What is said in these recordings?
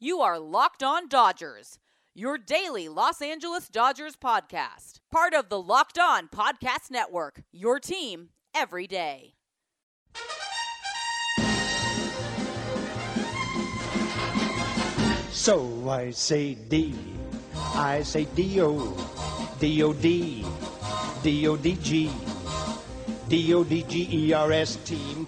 You are Locked On Dodgers, your daily Los Angeles Dodgers podcast. Part of the Locked On Podcast Network, your team every day. So I say D, I say D-O, D-O-D, D-O-D-G, D-O-D-G-E-R-S, team.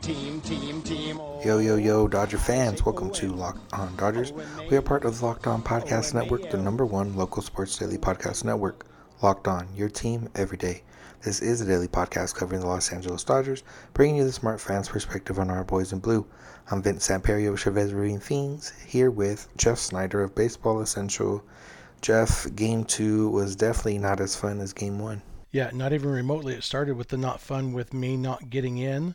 Yo, Dodger fans, welcome to Locked On Dodgers. We are part of the Locked On Podcast Network, the #1 local sports daily podcast network. Locked On, your team every day. This is a daily podcast covering the Los Angeles Dodgers, bringing you the smart fans' perspective on our boys in blue. I'm Vince Samperio of Chavez Ravine Fiends, here with Jeff Snyder of Baseball Essential. Jeff, Game 2 was definitely not as fun as Game 1. Yeah, not even remotely. It started with the not fun with me not getting in.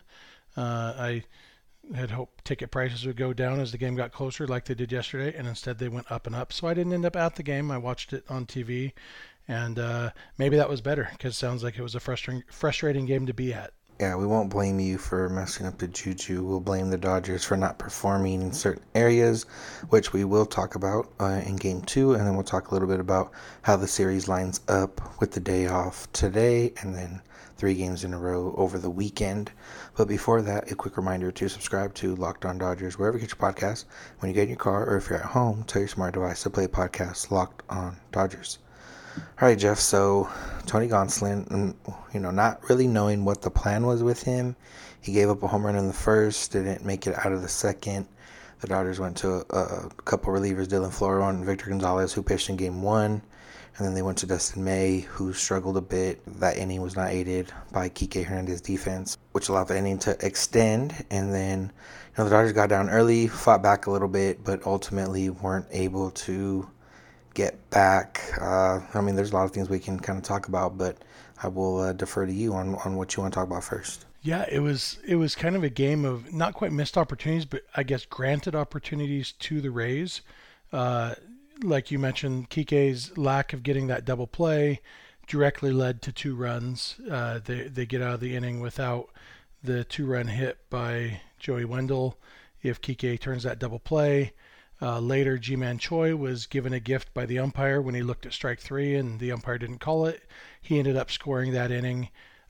I had hoped ticket prices would go down as the game got closer like they did yesterday, and instead they went up and up. So I didn't end up at the game. I watched it on TV, and maybe that was better because it sounds like it was a frustrating game to be at. Yeah, we won't blame you for messing up the juju. We'll blame the Dodgers for not performing in certain areas, which we will talk about in Game 2, and then we'll talk a little bit about how the series lines up with the day off today, and then 3 games in a row over the weekend. But before that, a quick reminder to subscribe to Locked On Dodgers wherever you get your podcasts. When you get in your car or if you're at home, tell your smart device to play podcast Locked On Dodgers. All right, Jeff, so Tony Gonsolin, not really knowing what the plan was with him, he gave up a home run in the first, didn't make it out of the second. The Dodgers went to a couple relievers, Dylan Floro and Victor Gonzalez, who pitched in Game 1. And then they went to Dustin May, who struggled a bit. That inning was not aided by Kike Hernandez's defense, which allowed the inning to extend. And then, the Dodgers got down early, fought back a little bit, but ultimately weren't able to get back. There's a lot of things we can kind of talk about, but I will defer to you on what you want to talk about first. Yeah, it was kind of a game of not quite missed opportunities, but I guess granted opportunities to the Rays. Like you mentioned, Kike's lack of getting that double play directly led to 2 runs. They get out of the inning without the 2-run hit by Joey Wendell. If Kike turns that double play, later Ji-Man Choi was given a gift by the umpire when he looked at strike 3 and the umpire didn't call it. He ended up scoring that inning.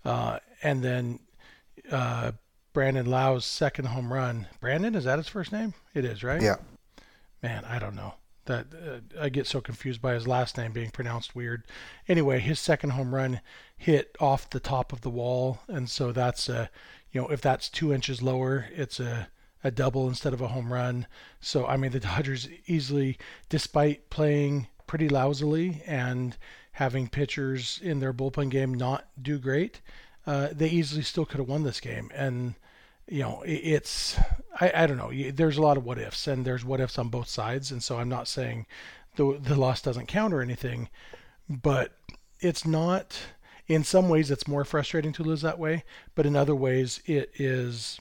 And then Brandon Lau's second home run. Brandon, is that his first name? It is, right? Yeah. Man, I don't know. That I get so confused by his last name being pronounced weird. Anyway, his second home run hit off the top of the wall, and so that's if that's 2 inches lower, it's a double instead of a home run. So the Dodgers easily, despite playing pretty lousily and having pitchers in their bullpen game not do great, they easily still could have won this game. And it's I don't know. There's a lot of what ifs, and there's what ifs on both sides. And so I'm not saying the loss doesn't count or anything, but it's not. In some ways, it's more frustrating to lose that way, but in other ways, it is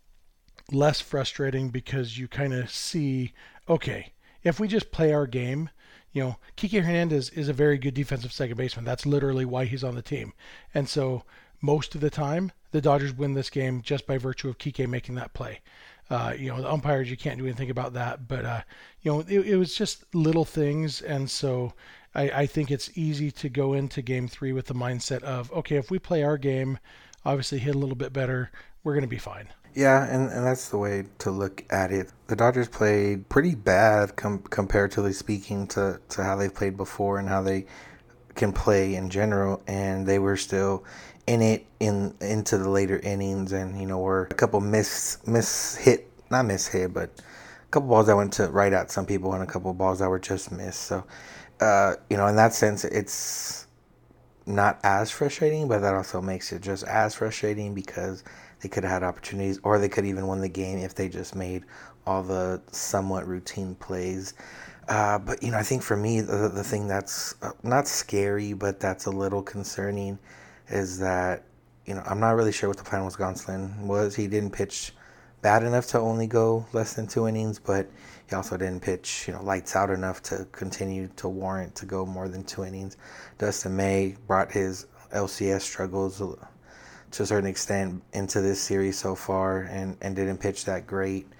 less frustrating because you kind of see, okay, if we just play our game, Kike Hernandez is a very good defensive second baseman. That's literally why he's on the team, and so most of the time, the Dodgers win this game just by virtue of Kike making that play. The umpires, you can't do anything about that, but it was just little things, and so I think it's easy to go into Game 3 with the mindset of, okay, if we play our game, obviously hit a little bit better, we're going to be fine. Yeah, and that's the way to look at it. The Dodgers played pretty bad comparatively speaking to how they've played before and how they can play in general, and they were still in it into the later innings, and were a couple not mishit, but a couple balls that went to right at some people and a couple balls that were just missed. So in that sense, it's not as frustrating, but that also makes it just as frustrating because they could have had opportunities, or they could even win the game if they just made all the somewhat routine plays. But I think for me, the thing that's not scary, but that's a little concerning is that, I'm not really sure what the plan was. Gonsolin was, he didn't pitch bad enough to only go less than 2 innings, but he also didn't pitch, lights out enough to continue to warrant to go more than 2 innings. Dustin May brought his LCS struggles to a certain extent into this series so far and didn't pitch that great.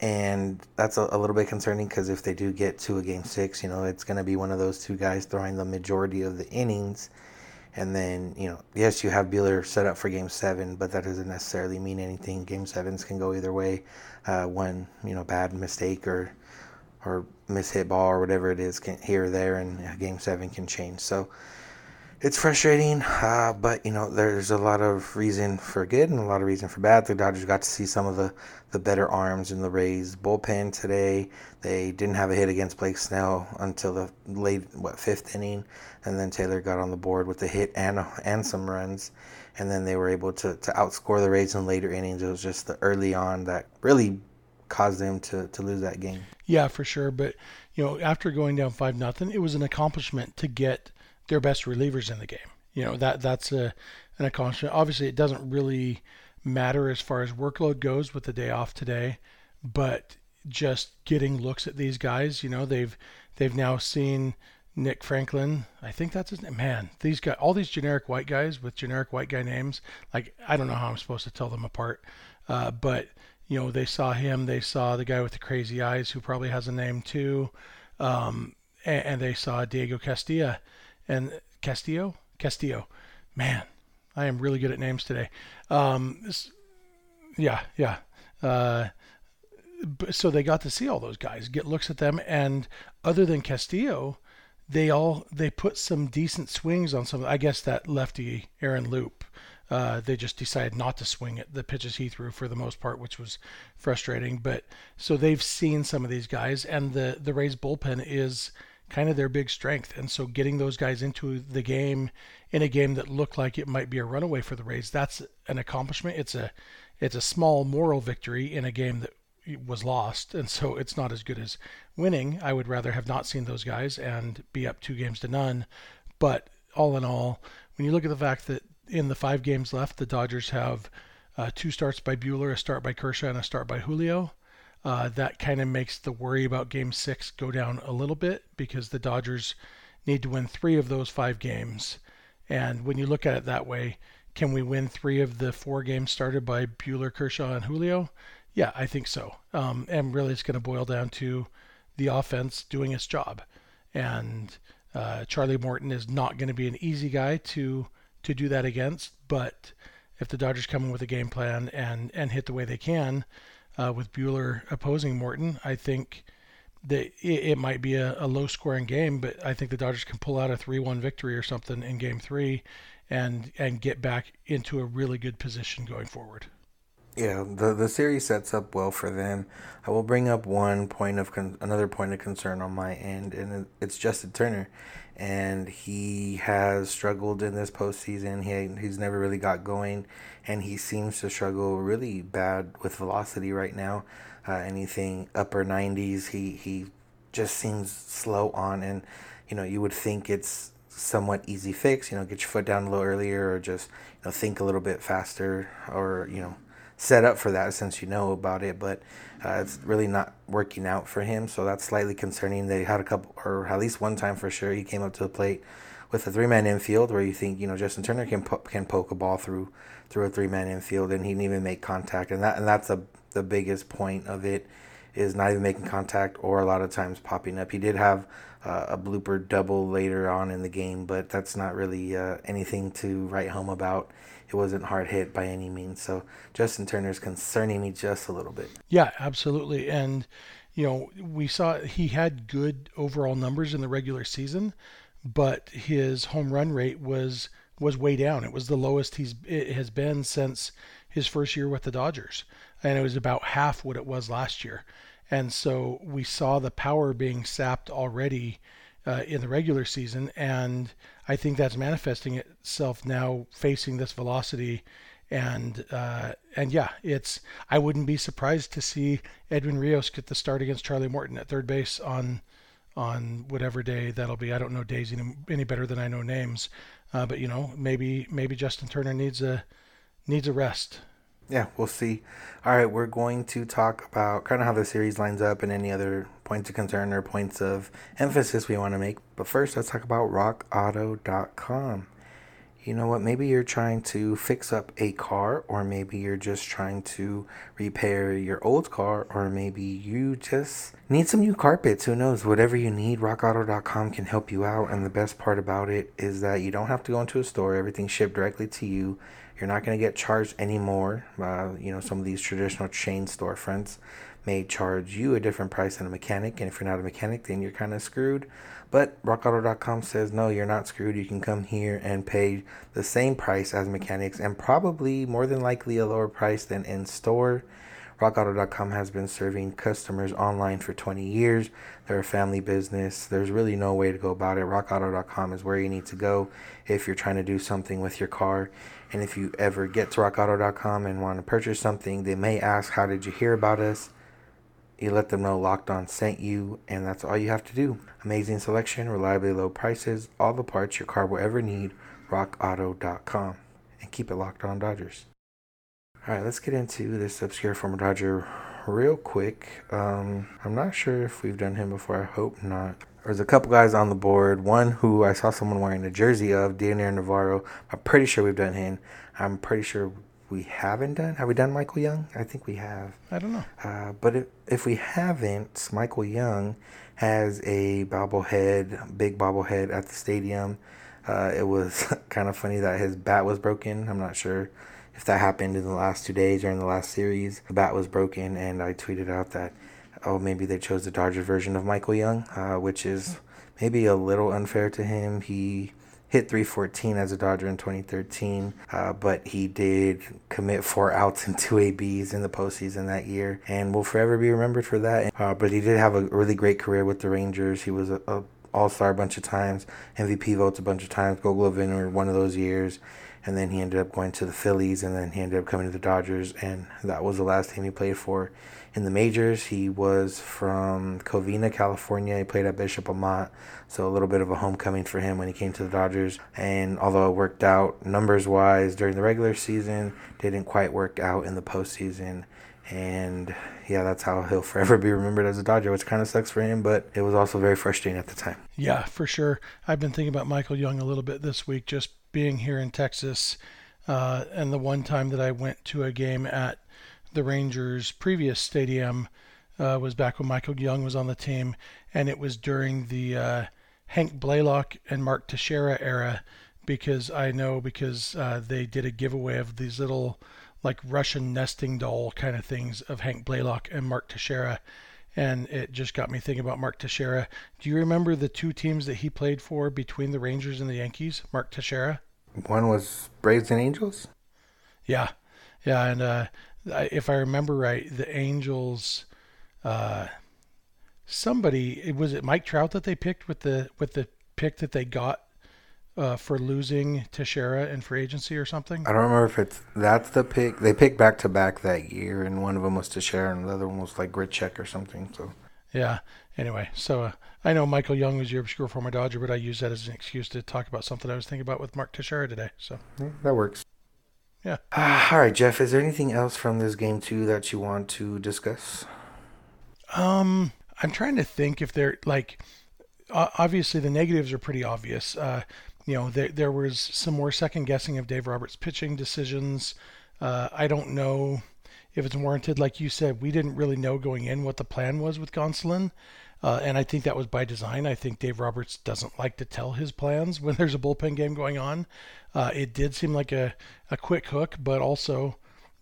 And that's a little bit concerning because if they do get to a game 6, it's going to be one of those two guys throwing the majority of the innings. And then, yes, you have Buehler set up for game 7, but that doesn't necessarily mean anything. Game 7s can go either way. One, bad mistake or mishit ball or whatever it is can here or there, and game 7 can change. So it's frustrating, but there's a lot of reason for good and a lot of reason for bad. The Dodgers got to see some of the better arms in the Rays bullpen today. They didn't have a hit against Blake Snell until the late 5th inning, and then Taylor got on the board with a hit and some runs, and then they were able to outscore the Rays in later innings. It was just the early on that really caused them to lose that game. Yeah, for sure. But after going down 5-0, it was an accomplishment to get their best relievers in the game. That's an accomplishment. Obviously, it doesn't really matter as far as workload goes with the day off today, but just getting looks at these guys, they've now seen Nick Franklin. I think that's his name. Man, these guys, all these generic white guys with generic white guy names, like I don't know how I'm supposed to tell them apart. But they saw him. They saw the guy with the crazy eyes who probably has a name too, and they saw Diego Castillo. And Castillo, man, I am really good at names today. So they got to see all those guys, get looks at them, and other than Castillo, they put some decent swings on some. I guess that lefty Aaron Loop, they just decided not to swing at the pitches he threw for the most part, which was frustrating. But so they've seen some of these guys, and the Rays bullpen is kind of their big strength. And so getting those guys into the game in a game that looked like it might be a runaway for the Rays, that's an accomplishment. It's a small moral victory in a game that was lost, and so it's not as good as winning. I would rather have not seen those guys and be up 2-0. But all in all, when you look at the fact that in the 5 games left, the Dodgers have 2 starts by Buehler, a start by Kershaw, and a start by Julio. That kind of makes the worry about Game 6 go down a little bit because the Dodgers need to win 3 of those 5 games. And when you look at it that way, can we win 3 of the 4 games started by Buehler, Kershaw, and Julio? Yeah, I think so. And really it's going to boil down to the offense doing its job. And Charlie Morton is not going to be an easy guy to do that against. But if the Dodgers come in with a game plan and hit the way they can, with Buehler opposing Morton, I think that it might be a low-scoring game, but I think the Dodgers can pull out a 3-1 victory or something in Game 3 and get back into a really good position going forward. Yeah, the series sets up well for them. I will bring up another point of concern on my end, and it's Justin Turner. And he has struggled in this postseason. He's never really got going, and he seems to struggle really bad with velocity right now. Anything upper 90s, he just seems slow on, and you would think it's somewhat easy fix. Get your foot down a little earlier, or just think a little bit faster, or set up for that since you know about it, but it's really not working out for him, so that's slightly concerning. They had a couple, or at least one time for sure, he came up to the plate with a 3-man infield where you think Justin Turner can poke a ball through a 3-man infield, and he didn't even make contact, and that's the biggest point of it, is not even making contact or a lot of times popping up. He did have a blooper double later on in the game, but that's not really anything to write home about. It wasn't hard hit by any means. So Justin Turner's concerning me just a little bit. Yeah, absolutely. And, we saw he had good overall numbers in the regular season, but his home run rate was way down. It was the lowest it has been since his first year with the Dodgers. And it was about half what it was last year. And so we saw the power being sapped already in the regular season, and I think that's manifesting itself now facing this velocity, and yeah, I wouldn't be surprised to see Edwin Rios get the start against Charlie Morton at third base on whatever day that'll be. I don't know days any better than I know names, but maybe Justin Turner needs a rest. Yeah, we'll see. All right, we're going to talk about kind of how the series lines up and any other points of concern or points of emphasis we want to make. But first, let's talk about RockAuto.com. You know what? Maybe you're trying to fix up a car, or maybe you're just trying to repair your old car, or maybe you just need some new carpets. Who knows? Whatever you need, rockauto.com can help you out. And the best part about it is that you don't have to go into a store. Everything's shipped directly to you. You're not going to get charged anymore. Some of these traditional chain storefronts may charge you a different price than a mechanic. And if you're not a mechanic, then you're kind of screwed. But rockauto.com says, no, you're not screwed. You can come here and pay the same price as mechanics, and probably more than likely a lower price than in store. rockauto.com has been serving customers online for 20 years. They're a family business. There's really no way to go about it. rockauto.com is where you need to go if you're trying to do something with your car. And if you ever get to rockauto.com and want to purchase something, they may ask, how did you hear about us? You let them know Locked On sent you, and that's all you have to do. Amazing selection, reliably low prices, all the parts your car will ever need. rockauto.com. And keep it locked on Dodgers. All right, let's get into this obscure former Dodger real quick. I'm not sure if we've done him before. I hope not. There's a couple guys on the board. One who I saw someone wearing a jersey of, Daniel Navarro. I'm pretty sure we've done him. I'm pretty sure we haven't done. Have we done Michael Young? I think we have. I don't know. But if we haven't, Michael Young has a big bobblehead at the stadium. It was kind of funny that his bat was broken. I'm not sure if that happened in the last 2 days or in the last series. The bat was broken, and I tweeted out that, maybe they chose the Dodger version of Michael Young, which is maybe a little unfair to him. He hit .314 as a Dodger in 2013, but he did commit 4 outs and 2 ABs in the postseason that year, and will forever be remembered for that. But he did have a really great career with the Rangers. He was a All-Star a bunch of times, MVP votes a bunch of times, Gold Glove winner one of those years, and then he ended up going to the Phillies, and then he ended up coming to the Dodgers, and that was the last team he played for in the majors. He was from Covina, California. He played at Bishop Amat, so a little bit of a homecoming for him when he came to the Dodgers. And although it worked out numbers-wise during the regular season, didn't quite work out in the postseason. And yeah, that's how he'll forever be remembered as a Dodger, which kind of sucks for him, but it was also very frustrating at the time. Yeah, for sure. I've been thinking about Michael Young a little bit this week, just being here in Texas, and the one time that I went to a game at the Rangers' previous stadium was back when Michael Young was on the team, and it was during the Hank Blaylock and Mark Teixeira era, because they did a giveaway of these little like Russian nesting doll kind of things of Hank Blaylock and Mark Teixeira, and it just got me thinking about Mark Teixeira. Do you remember the 2 teams that he played for between the Rangers and the Yankees, Mark Teixeira? One was Braves and Angels? Yeah, and if I remember right, the Angels, was it Mike Trout that they picked with the pick that they got for losing Teixeira in free agency or something? I don't remember if that's the pick. They picked back-to-back that year, and one of them was Teixeira, and the other one was like Grichuk or something. So yeah. Anyway, so I know Michael Young was your obscure former Dodger, but I used that as an excuse to talk about something I was thinking about with Mark Teixeira today. So yeah, that works. Yeah. All right, Jeff, is there anything else from this game 2 that you want to discuss? I'm trying to think if they're like, obviously the negatives are pretty obvious. There was some more second guessing of Dave Roberts' pitching decisions. I don't know if it's warranted. Like you said, we didn't really know going in what the plan was with Gonsolin. And I think that was by design. I think Dave Roberts doesn't like to tell his plans when there's a bullpen game going on. It did seem like a quick hook, but also,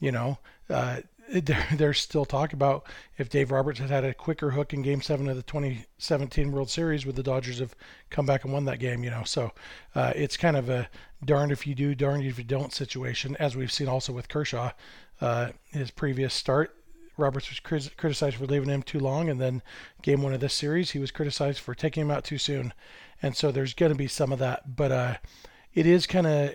there's still talk about if Dave Roberts had a quicker hook in Game 7 of the 2017 World Series, would the Dodgers have come back and won that game, So it's kind of a darned if you do, darned if you don't situation, as we've seen also with Kershaw. His previous start, Roberts was criticized for leaving him too long, and then Game 1 of this series, he was criticized for taking him out too soon. And so there's going to be some of that, but it is kind of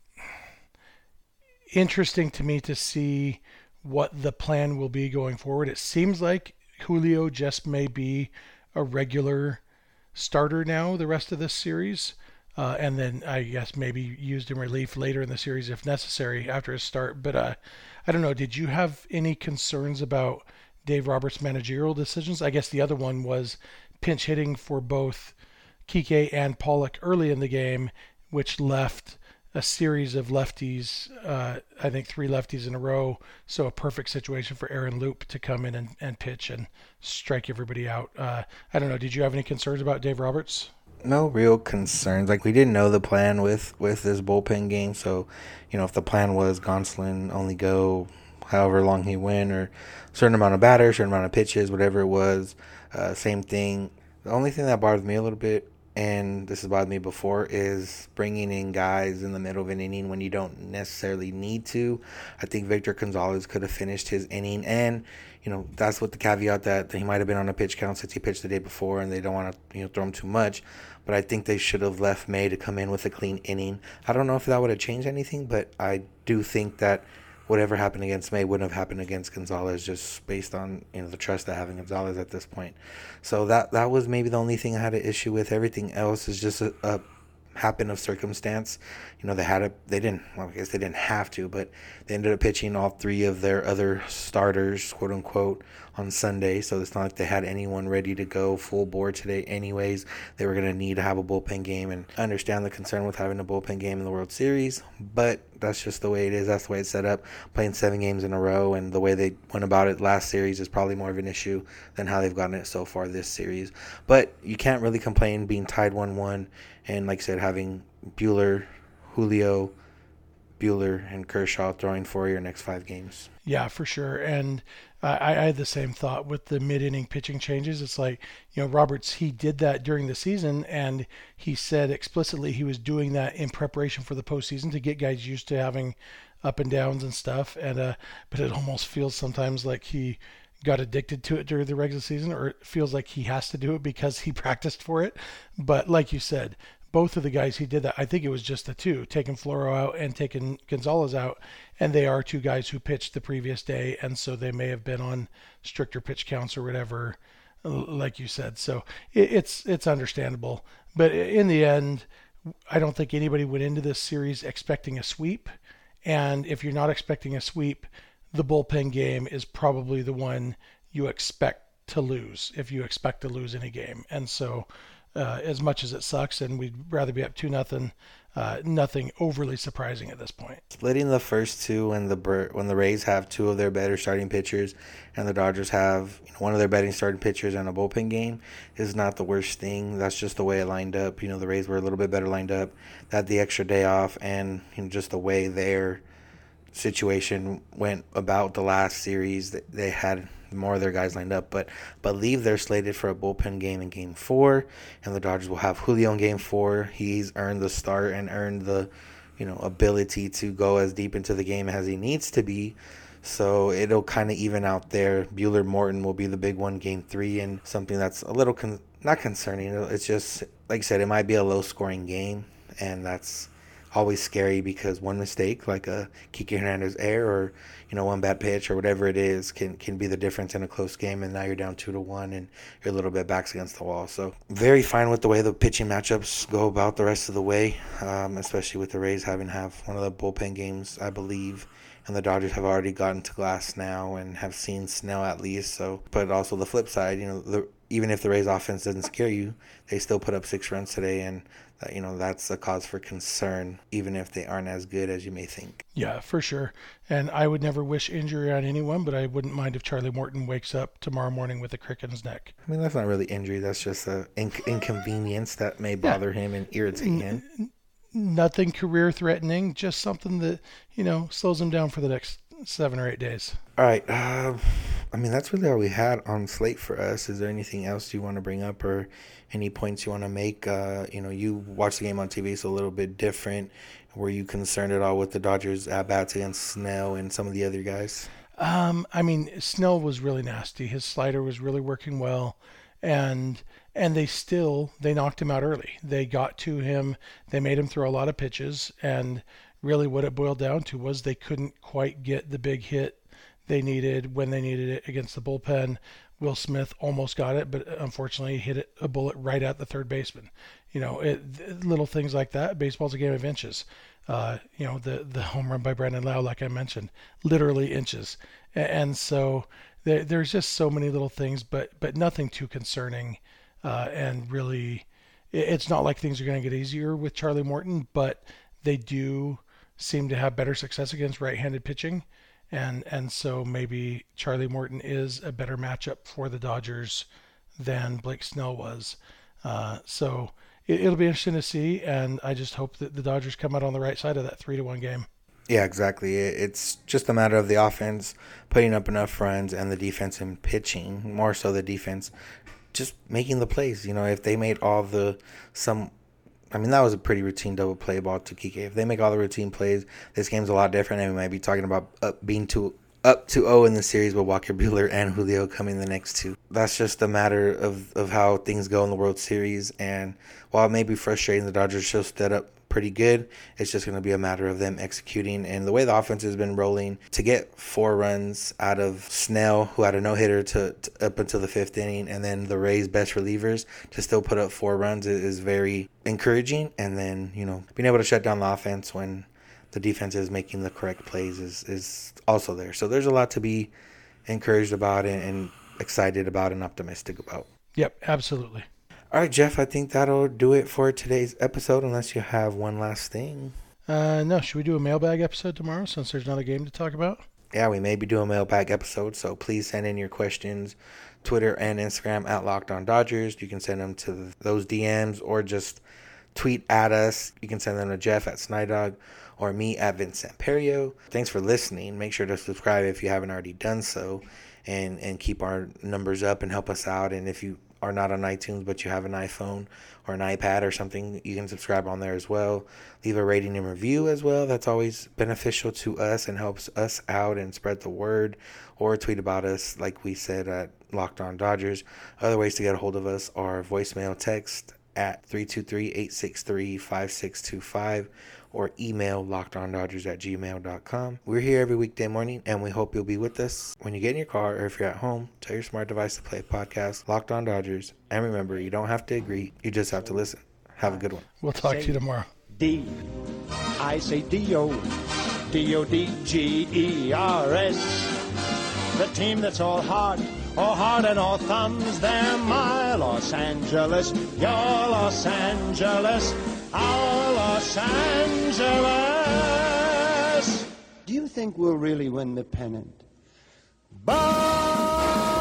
interesting to me to see what the plan will be going forward. It seems like Julio just may be a regular starter now the rest of this series, and then I guess maybe used in relief later in the series if necessary after his start. But I don't know, did you have any concerns about Dave Roberts' managerial decisions? I guess the other one was pinch hitting for both Kike and Pollock early in the game, which left a series of lefties, I think 3 lefties in a row. So a perfect situation for Aaron Loup to come in and pitch and strike everybody out. I don't know. Did you have any concerns about Dave Roberts? No real concerns. Like, we didn't know the plan with this bullpen game. So, if the plan was Gonsolin only go however long he went, or a certain amount of batters, certain amount of pitches, whatever it was, same thing. The only thing that bothers me a little bit, and this has bothered me before, is bringing in guys in the middle of an inning when you don't necessarily need to. I think Victor Gonzalez could have finished his inning, and that's with the caveat that he might have been on a pitch count since he pitched the day before, and they don't want to throw him too much. But I think they should have left May to come in with a clean inning. I don't know if that would have changed anything, but I do think that whatever happened against May wouldn't have happened against Gonzalez, just based on the trust I have in Gonzalez at this point. So that was maybe the only thing I had an issue with. Everything else is just a happen of circumstance. I guess they didn't have to, but they ended up pitching all 3 of their other starters, quote unquote, on Sunday. So it's not like they had anyone ready to go full board today anyways. They were going to need to have a bullpen game, and I understand the concern with having a bullpen game in the World Series, but that's just the way it is. That's the way it's set up. Playing 7 games in a row, and the way they went about it last series is probably more of an issue than how they've gotten it so far this series. But you can't really complain being tied 1-1, and like I said, having Julio, Buehler, and Kershaw throwing for your next 5 games. Yeah, for sure. And I had the same thought with the mid-inning pitching changes. It's like, Roberts, he did that during the season, and he said explicitly he was doing that in preparation for the postseason to get guys used to having up and downs and stuff. And but it almost feels sometimes like he got addicted to it during the regular season, or it feels like he has to do it because he practiced for it. But like you said, both of the guys he did that, I think it was just the 2, taking Floro out and taking Gonzalez out, and they are 2 guys who pitched the previous day, and so they may have been on stricter pitch counts or whatever, like you said. So it's understandable. But in the end, I don't think anybody went into this series expecting a sweep, and if you're not expecting a sweep, the bullpen game is probably the one you expect to lose, if you expect to lose any game. And so as much as it sucks, and we'd rather be up 2-0, nothing overly surprising at this point. Splitting the first 2 when the Rays have 2 of their better starting pitchers and the Dodgers have one of their better starting pitchers and a bullpen game is not the worst thing. That's just the way it lined up. The Rays were a little bit better lined up. They had the extra day off, and just the way their situation went about the last series, they had more of their guys lined up, but believe they're slated for a bullpen game in Game 4, and the Dodgers will have Julio in Game 4. He's earned the start and earned the ability to go as deep into the game as he needs to be, so it'll kind of even out there. Buehler Morton will be the big one Game 3, and something that's a little not concerning. It's just, like I said, it might be a low scoring game, and that's always scary because one mistake, like a Kike Hernandez error, or one bad pitch or whatever it is, can be the difference in a close game, and now you're down 2-1 and you're a little bit backs against the wall. So very fine with the way the pitching matchups go about the rest of the way, especially with the Rays having one of the bullpen games, I believe, and the Dodgers have already gotten to Glass now and have seen Snell at least. So, but also the flip side, even if the Rays offense doesn't scare you, they still put up 6 runs today, and that's a cause for concern, even if they aren't as good as you may think. Yeah, for sure. And I would never wish injury on anyone, but I wouldn't mind if Charlie Morton wakes up tomorrow morning with a crick in his neck. I mean, that's not really injury. That's just an inconvenience that may bother him and irritate him. Nothing career threatening, just something that, slows him down for the next 7 or 8 days. All right. That's really all we had on slate for us. Is there anything else you want to bring up, or any points you want to make? You watched the game on TV, so a little bit different. Were you concerned at all with the Dodgers at-bats against Snell and some of the other guys? Snell was really nasty. His slider was really working well, and they knocked him out early. They got to him. They made him throw a lot of pitches, and really what it boiled down to was they couldn't quite get the big hit they needed when they needed it against the bullpen. Will Smith almost got it, but unfortunately hit a bullet right at the third baseman. Little things like that. Baseball's a game of inches. The home run by Brandon Lau, like I mentioned, literally inches. And so there's just so many little things, but nothing too concerning. And really, it's not like things are going to get easier with Charlie Morton, but they do seem to have better success against right-handed pitching, and so maybe Charlie Morton is a better matchup for the Dodgers than Blake Snell was. So it'll be interesting to see, and I just hope that the Dodgers come out on the right side of that 3-1 game. Yeah, exactly. It's just a matter of the offense putting up enough runs and the defense and pitching, more so the defense, just making the plays. If they made that was a pretty routine double play ball to Kike. If they make all the routine plays, this game's a lot different, and we might be talking about up 2-0 in the series with Walker Buehler and Julio coming the next two. That's just a matter of how things go in the World Series, and while it may be frustrating, the Dodgers still stood up pretty good. It's just going to be a matter of them executing, and the way the offense has been rolling, to get 4 runs out of Snell, who had a no-hitter to up until the 5th inning, and then the Rays' best relievers to still put up 4 runs is very encouraging. And then being able to shut down the offense when the defense is making the correct plays is also there. So there's a lot to be encouraged about and excited about and optimistic about. Yep, absolutely. All right, Jeff, I think that'll do it for today's episode, unless you have one last thing. No, should we do a mailbag episode tomorrow since there's not a game to talk about? Yeah, we may be doing a mailbag episode, so please send in your questions, Twitter and Instagram at Locked On Dodgers. You can send them to those DMs or just tweet at us. You can send them to Jeff at Snydog or me at Vincent Perio. Thanks for listening. Make sure to subscribe if you haven't already done so, and keep our numbers up and help us out. And if you are not on iTunes but you have an iPhone or an iPad or something, you can subscribe on there as well. Leave a rating and review as well. That's always beneficial to us and helps us out and spread the word. Or tweet about us, like we said, at Locked On Dodgers. Other ways to get a hold of us are voicemail, text at 323-863-5625, or email lockedondodgers@gmail.com. We're here every weekday morning, and we hope you'll be with us when you get in your car, or if you're at home, tell your smart device to play podcast Locked On Dodgers. And remember, you don't have to agree, you just have to listen. Have a good one. We'll talk to you tomorrow. D. I say D-O. D-O-D-G-E-R-S. The team that's all heart and all thumbs. They're my Los Angeles, your Los Angeles, our Los Angeles. Do you think we'll really win the pennant? Bye!